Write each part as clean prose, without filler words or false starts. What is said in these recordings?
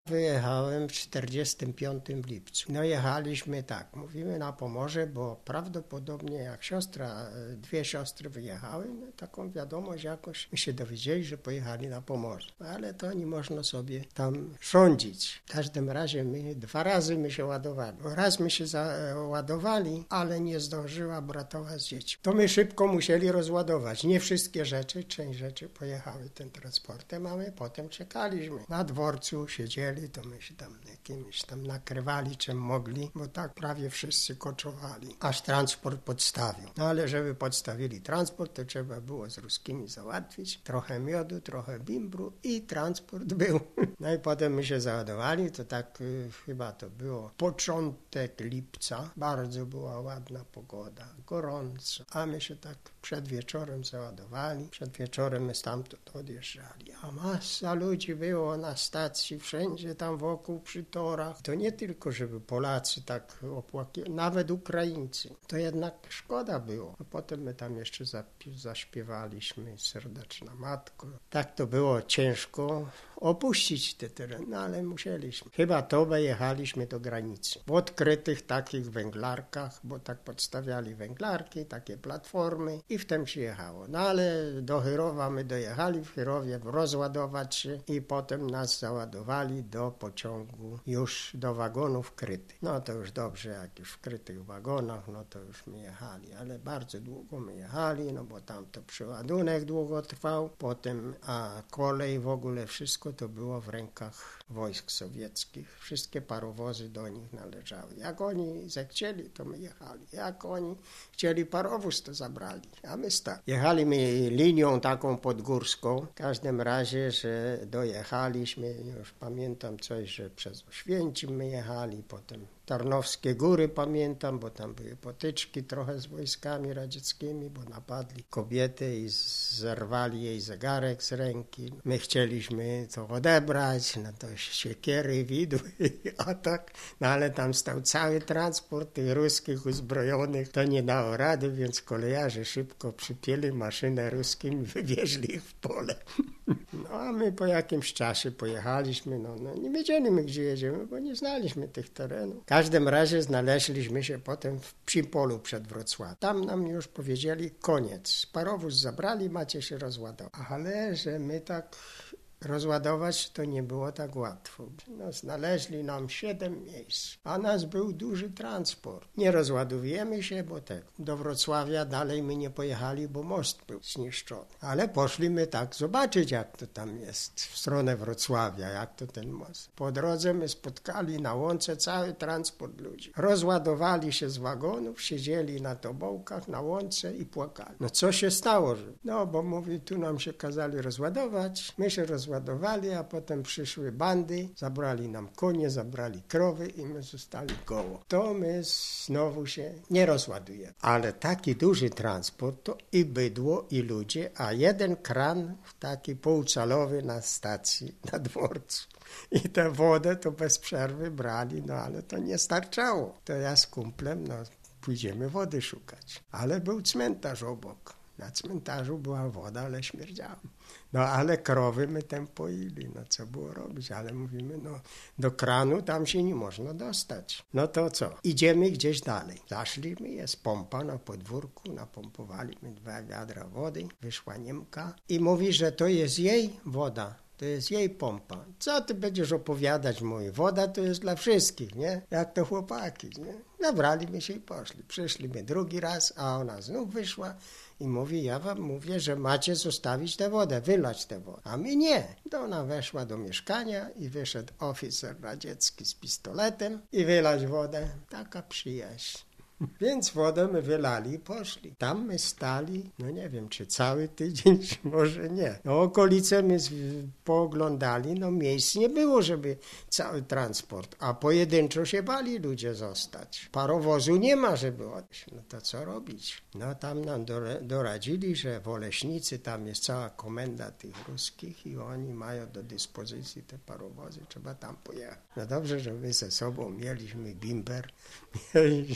Wyjechałem w 45 w lipcu. No jechaliśmy tak, mówimy na Pomorze, bo prawdopodobnie jak dwie siostry wyjechały, no taką wiadomość jakoś my się dowiedzieli, że pojechali na Pomorze. Ale to nie można sobie tam rządzić. W każdym razie dwa razy my się ładowali. Raz my się załadowali, ale nie zdążyła bratowa z dziećmi. To my szybko musieli rozładować. Nie wszystkie rzeczy, część rzeczy pojechały tym transportem, a my potem czekaliśmy. Na dworcu siedzieli, to my się tam jakimiś tam nakrywali czym mogli, bo tak prawie wszyscy koczowali, aż transport podstawił. No ale żeby podstawili transport, to trzeba było z ruskimi załatwić. Trochę miodu, trochę bimbru i transport był. No i potem my się załadowali, to tak chyba to było początek lipca. Bardzo była ładna pogoda, gorąco, a my się tak przed wieczorem załadowali. Przed wieczorem my stamtąd odjeżdżali, a masa ludzi było na stacji, wszędzie tam wokół przy torach. To nie tylko, żeby Polacy tak opłakali, nawet Ukraińcy. To jednak szkoda było. A potem my tam jeszcze zaśpiewaliśmy Serdeczna Matko. Tak to było ciężko opuścić te tereny, no ale musieliśmy. Chyba to jechaliśmy do granicy. W odkrytych takich węglarkach, bo tak podstawiali węglarki, takie platformy i wtem się jechało. No ale do Chyrowa my dojechali, w Chyrowie rozładować się i potem nas załadowali do pociągu już do wagonów krytych. No to już dobrze, jak już w krytych wagonach, no to już my jechali, ale bardzo długo my jechali, no bo tam to przeładunek długo trwał, potem, a kolej w ogóle wszystko to było w rękach wojsk sowieckich. Wszystkie parowozy do nich należały. Jak oni zechcieli, to my jechali. Jak oni chcieli parowóz, to zabrali, a my stali. Jechaliśmy linią taką podgórską. W każdym razie, że dojechaliśmy, już pamiętam coś, że przez Oświęcim my jechali, potem Tarnowskie Góry pamiętam, bo tam były potyczki trochę z wojskami radzieckimi, bo napadli kobietę i zerwali jej zegarek z ręki. My chcieliśmy to odebrać, no to siekiery, widły, atak, no ale tam stał cały transport tych ruskich uzbrojonych, to nie dało rady, więc kolejarze szybko przypięli maszynę ruskim i wywieźli ich w pole. No a my po jakimś czasie pojechaliśmy, no nie wiedzieliśmy gdzie jedziemy, bo nie znaliśmy tych terenów. W każdym razie znaleźliśmy się potem w Psimpolu przed Wrocławiem. Tam nam już powiedzieli koniec, parowóz zabrali, macie się rozładować. Ale że my tak rozładować to nie było tak łatwo. No, znaleźli nam 7 miejsc, a nas był duży transport. Nie rozładowujemy się, bo tak do Wrocławia dalej my nie pojechali, bo most był zniszczony. Ale poszliśmy tak zobaczyć, jak to tam jest w stronę Wrocławia, jak to ten most. Po drodze my spotkali na łące cały transport ludzi. Rozładowali się z wagonów, siedzieli na tobołkach, na łące i płakali. No co się stało? No bo mówi, tu nam się kazali rozładować, my się rozładowali, a potem przyszły bandy, zabrali nam konie, zabrali krowy i my zostali goło. To my znowu się nie rozładujemy. Ale taki duży transport to i bydło, i ludzie, a jeden kran taki półcalowy na stacji, na dworcu. I tę wodę to bez przerwy brali, no ale to nie starczało. To ja z kumplem, pójdziemy wody szukać. Ale był cmentarz obok. Na cmentarzu była woda, ale śmierdziała. No ale krowy my tam poili, no co było robić, ale mówimy, do kranu tam się nie można dostać. No to co? Idziemy gdzieś dalej. Zaszliśmy, jest pompa na podwórku, napompowaliśmy 2 wiadra wody, wyszła Niemka i mówi, że to jest jej woda. To jest jej pompa. Co ty będziesz opowiadać, mój? Woda to jest dla wszystkich, nie? Jak to chłopaki, nie? Zabraliśmy się i poszli. Przyszliśmy drugi raz, a ona znów wyszła i mówi, ja wam mówię, że macie zostawić tę wodę, wylać tę wodę. A my nie. To ona weszła do mieszkania i wyszedł oficer radziecki z pistoletem i wylać wodę. Taka przyjaźń. Więc wodę my wylali i poszli. Tam my stali, nie wiem, czy cały tydzień, czy może nie. Okolice my pooglądali, miejsc nie było, żeby cały transport, a pojedynczo się bali ludzie zostać. Parowozu nie ma, żeby odejść. To co robić? Tam nam doradzili, że w Oleśnicy tam jest cała komenda tych ruskich i oni mają do dyspozycji te parowozy, trzeba tam pojechać. Dobrze, że my ze sobą mieliśmy bimber, mieliśmy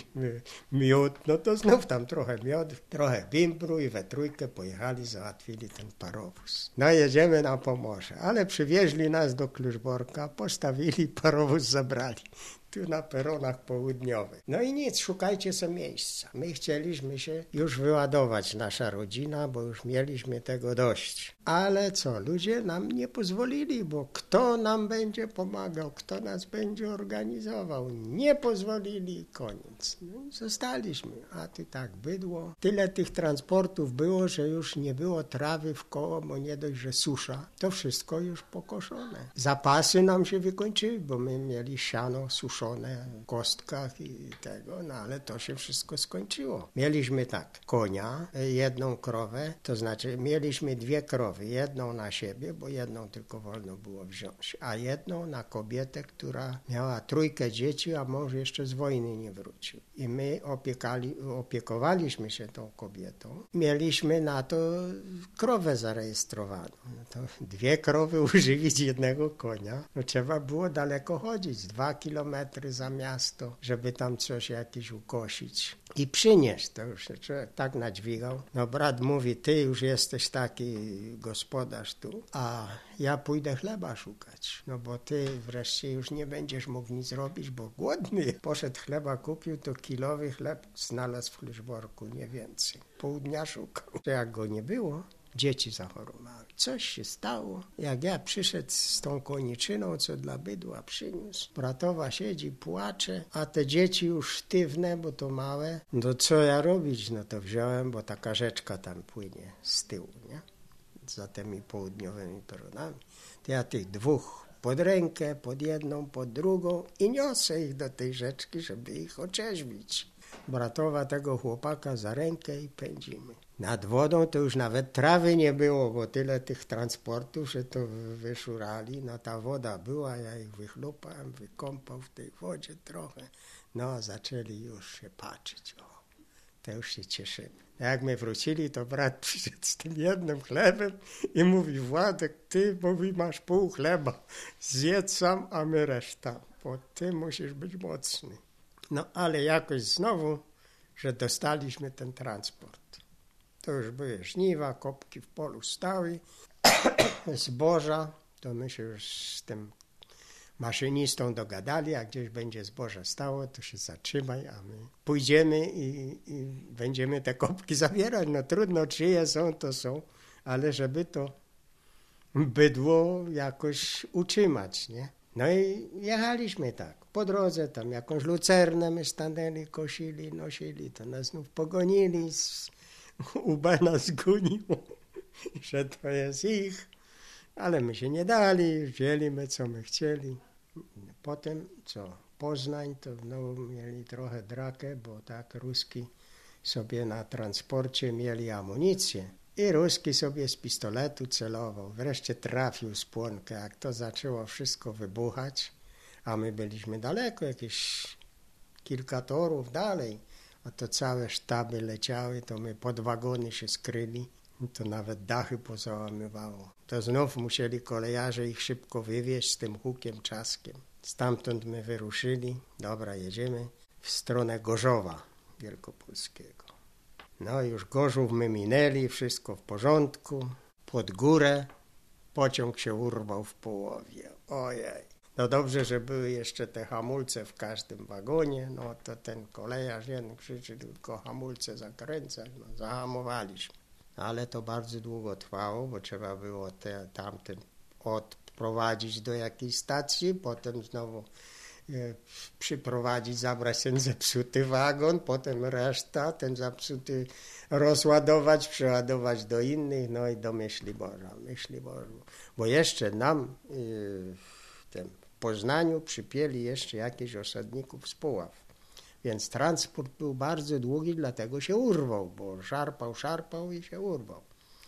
miód, no to znów tam trochę miodu, trochę bimbru i we trójkę pojechali, załatwili ten parowóz. No jedziemy na Pomorze, ale przywieźli nas do Kluczborka, postawili, parowóz zabrali. Tu na peronach południowych. No i nic, szukajcie sobie miejsca. My chcieliśmy się już wyładować, nasza rodzina, bo już mieliśmy tego dość. Ale co, ludzie nam nie pozwolili, bo kto nam będzie pomagał, kto nas będzie organizował. Nie pozwolili i koniec. No i zostaliśmy, a ty tak bydło. Tyle tych transportów było, że już nie było trawy w koło, bo nie dość, że susza. To wszystko już pokoszone. Zapasy nam się wykończyły, bo my mieli siano suszone w kostkach i tego, no ale to się wszystko skończyło. Mieliśmy tak, konia, jedną krowę, to znaczy mieliśmy 2 krowy, jedną na siebie, bo jedną tylko wolno było wziąć, a jedną na kobietę, która miała 3 dzieci, a mąż jeszcze z wojny nie wrócił. I my opiekowaliśmy się tą kobietą. Mieliśmy na to krowę zarejestrowaną. No to 2 krowy używić jednego konia. No trzeba było daleko chodzić, 2 kilometry za miasto, żeby tam coś jakieś ukosić. I przynieść, to już się człowiek tak nadźwigał. No brat mówi, ty już jesteś taki gospodarz tu, a ja pójdę chleba szukać. No bo ty wreszcie już nie będziesz mógł nic robić, bo głodny. Poszedł chleba, kupił, to kilowy chleb znalazł w Kluczborku, nie więcej. Pół dnia szukał. Jak go nie było, dzieci zachorowały. Coś się stało. Jak ja przyszedł z tą koniczyną, co dla bydła przyniósł, bratowa siedzi, płacze, a te dzieci już sztywne, bo to małe. No co ja robić? No to wziąłem, bo taka rzeczka tam płynie z tyłu, nie? Za tymi południowymi peronami. To ja tych 2 pod rękę, pod jedną, pod drugą i niosę ich do tej rzeczki, żeby ich oczeźwić. Bratowa tego chłopaka za rękę i pędzimy. Nad wodą to już nawet trawy nie było, bo tyle tych transportów, że to wyszurali. No ta woda była, ja ich wychlupałem, wykąpał w tej wodzie trochę. No zaczęli już się patrzeć. O, to już się cieszymy. Jak my wrócili, to brat przyszedł z tym jednym chlebem i mówi, Władek, ty, mówi, masz pół chleba, zjedz sam, a my reszta, bo ty musisz być mocny. No ale jakoś znowu, że dostaliśmy ten transport. To już były żniwa, kopki w polu stały, zboża, to my się już z tym maszynistą dogadali, jak gdzieś będzie zboże stało, to się zatrzymaj, a my pójdziemy i będziemy te kopki zabierać. No trudno, czyje są, to są, ale żeby to bydło jakoś utrzymać, nie? No i jechaliśmy tak. Po drodze tam jakąś lucernę my stanęli, kosili, nosili, to nas znów pogonili, UB nas goniło, że to jest ich, ale my się nie dali, wzięli my co my chcieli. Potem co, Poznań to znowu mieli trochę drakę, bo tak Ruski sobie na transporcie mieli amunicję i Ruski sobie z pistoletu celował. Wreszcie trafił spłonkę, jak to zaczęło wszystko wybuchać, a my byliśmy daleko, jakieś kilka torów dalej, a to całe sztaby leciały, to my pod wagony się skryli, to nawet dachy pozałamywało. To znów musieli kolejarze ich szybko wywieźć z tym hukiem, czaskiem. Stamtąd my wyruszyli, dobra, jedziemy w stronę Gorzowa Wielkopolskiego. No już Gorzów my minęli, wszystko w porządku, pod górę, pociąg się urwał w połowie, ojej. No dobrze, że były jeszcze te hamulce w każdym wagonie, no to ten kolejarz jeden krzyczy, tylko hamulce zakręcać, no zahamowaliśmy. Ale to bardzo długo trwało, bo trzeba było tamten odprowadzić do jakiejś stacji, potem znowu przyprowadzić, zabrać ten zepsuty wagon, potem reszta, ten zepsuty rozładować, przeładować do innych, no i do Myśliborza. Bo jeszcze nam w tym Poznaniu przypięli jeszcze jakichś osadników z Puław. Więc transport był bardzo długi, dlatego się urwał, bo szarpał i się urwał.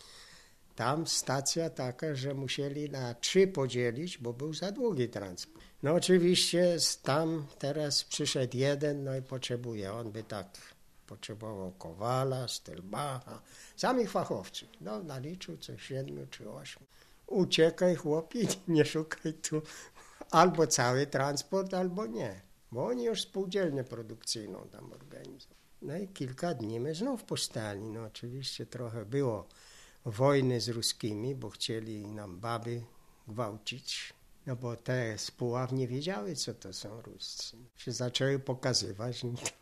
Tam stacja taka, że musieli na 3 podzielić, bo był za długi transport. No oczywiście tam teraz przyszedł jeden, no i potrzebuje. On by tak potrzebował Kowala, Stelbacha, samych fachowców. No naliczył coś 7 czy 8. Uciekaj chłopie, nie szukaj tu. Albo cały transport, albo nie. bo oni już spółdzielnię produkcyjną tam organizowali. No i kilka dni my znów postali. No oczywiście trochę było wojny z ruskimi, bo chcieli nam baby gwałcić. No bo te z Puław nie wiedziały, co to są Ruscy. Się zaczęły pokazywać.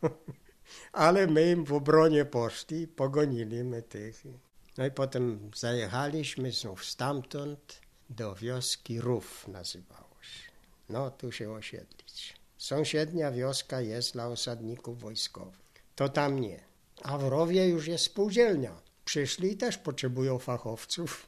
Ale my im w obronie poszli, pogonili my tych. No i potem zajechaliśmy znów stamtąd do wioski Rów nazywało się. No tu się osiedlić. Sąsiednia wioska jest dla osadników wojskowych. To tam nie. A w Rowie już jest spółdzielnia. Przyszli i też potrzebują fachowców.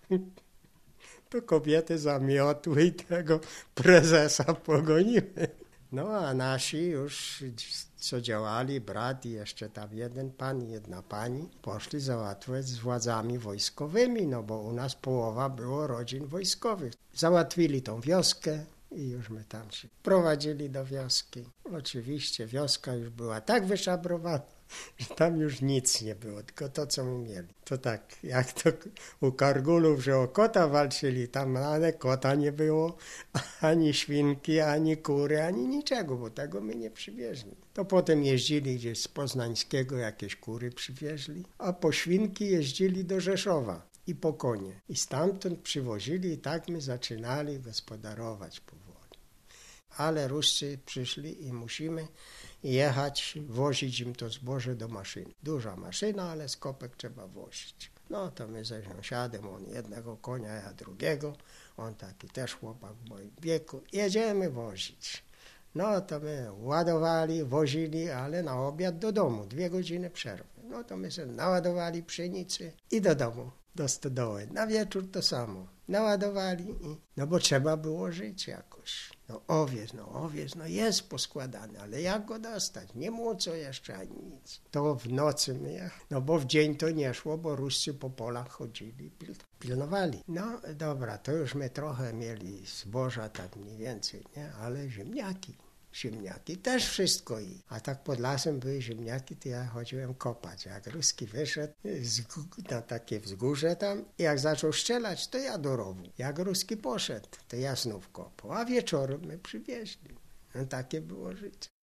To kobiety zamiotły i tego prezesa pogoniły. No a nasi już, co działali, brat i jeszcze tam jeden pan i jedna pani, poszli załatwiać z władzami wojskowymi, no bo u nas połowa było rodzin wojskowych. Załatwili tą wioskę i już my tam się prowadzili do wioski. Oczywiście wioska już była tak wyszabrowana, że tam już nic nie było, tylko to, co my mieli. To tak, jak to u Kargulów, że o kota walczyli, tam ale kota nie było, ani świnki, ani kury, ani niczego, bo tego my nie przywieźli. To potem jeździli gdzieś z Poznańskiego, jakieś kury przywieźli, a po świnki jeździli do Rzeszowa i po konie. I stamtąd przywozili i tak my zaczynali gospodarować powoli. Ale Ruscy przyszli i musimy jechać, wozić im to zboże do maszyny. Duża maszyna, ale skopek trzeba wozić. No to my ze sąsiadem, on jednego konia, ja drugiego. On taki też chłopak w moim wieku. Jedziemy wozić. No to my ładowali, wozili, ale na obiad do domu. 2 godziny przerwy. No to my sobie naładowali pszenicy i do domu, do stodoły. Na wieczór to samo. Naładowali i... No bo trzeba było żyć jakoś. No owiec jest poskładany, ale jak go dostać? Nie było co jeszcze ani nic. To w nocy my, no bo w dzień to nie szło, bo Ruscy po polach chodzili, pilnowali. No dobra, to już my trochę mieli zboża, tak mniej więcej, nie? Ale ziemniaki też wszystko i. A tak pod lasem były ziemniaki, to ja chodziłem kopać. Jak Ruski wyszedł na takie wzgórze tam, jak zaczął strzelać, to ja do rowu. Jak Ruski poszedł, to ja znów kopał. A wieczorem my przywieźli. No takie było życie.